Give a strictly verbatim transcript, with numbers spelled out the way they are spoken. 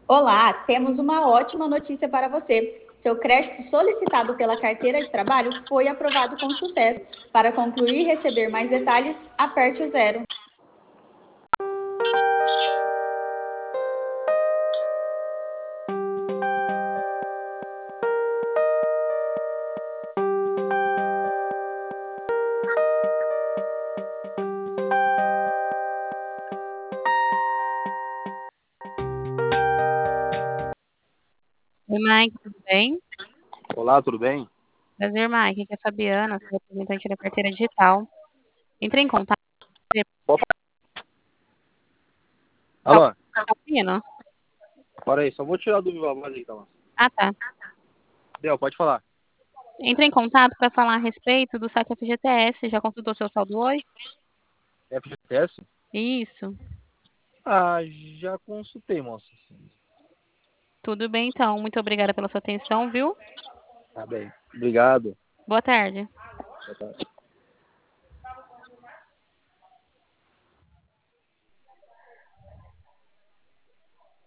Olá, temos uma ótima notícia para você. Seu crédito solicitado pela carteira de trabalho foi aprovado com sucesso. Para concluir e receber mais detalhes, aperte o zero. Oi, Mike, tudo bem? Olá, tudo bem? Prazer, Mike. Aqui é a Fabiana, sou representante da carteira digital. Entrei em contato Pode tá Alô, tá ouvindo? para aí, só vou tirar do viva voz aí, tá? Ah, tá. Deu, pode falar. Entrei em contato para falar a respeito do saque F G T S. Já consultou seu saldo hoje? F G T S? Isso. Ah, já consultei, moça. Tudo bem, então. Muito obrigada pela sua atenção, viu? Tá bem. Obrigado. Boa tarde. Boa tarde.